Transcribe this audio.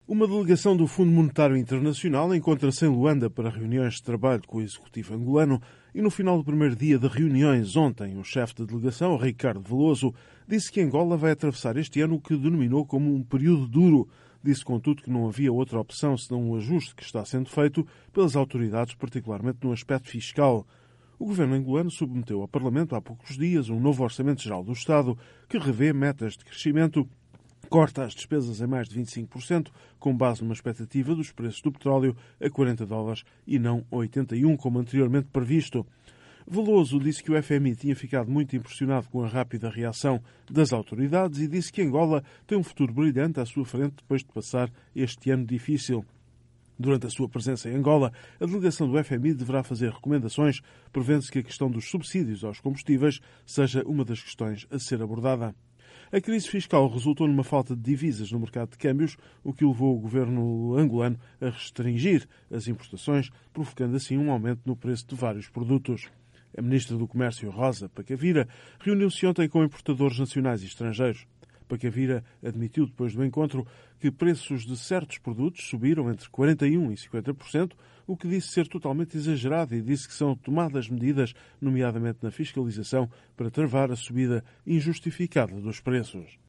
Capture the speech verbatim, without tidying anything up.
Uma delegação do Fundo Monetário Internacional encontra-se em Luanda para reuniões de trabalho com o executivo angolano e no final do primeiro dia de reuniões ontem, o chefe de delegação, Ricardo Veloso, disse que Angola vai atravessar este ano o que denominou como um período duro. Disse, contudo, que não havia outra opção senão o ajuste que está sendo feito pelas autoridades, particularmente no aspecto fiscal. O governo angolano submeteu ao Parlamento há poucos dias um novo Orçamento Geral do Estado que revê metas de crescimento, corta as despesas em mais de vinte e cinco por cento, com base numa expectativa dos preços do petróleo a quarenta dólares e não a oitenta e um, como anteriormente previsto. Veloso disse que o F M I tinha ficado muito impressionado com a rápida reação das autoridades e disse que Angola tem um futuro brilhante à sua frente depois de passar este ano difícil. Durante a sua presença em Angola, a delegação do F M I deverá fazer recomendações, prevendo-se que a questão dos subsídios aos combustíveis seja uma das questões a ser abordada. A crise fiscal resultou numa falta de divisas no mercado de câmbios, o que levou o governo angolano a restringir as importações, provocando assim um aumento no preço de vários produtos. A ministra do Comércio, Rosa Pacavira, reuniu-se ontem com importadores nacionais e estrangeiros. Pacavira admitiu depois do encontro que preços de certos produtos subiram entre quarenta e um por cento e cinquenta por cento, o que disse ser totalmente exagerado, e disse que são tomadas medidas, nomeadamente na fiscalização, para travar a subida injustificada dos preços.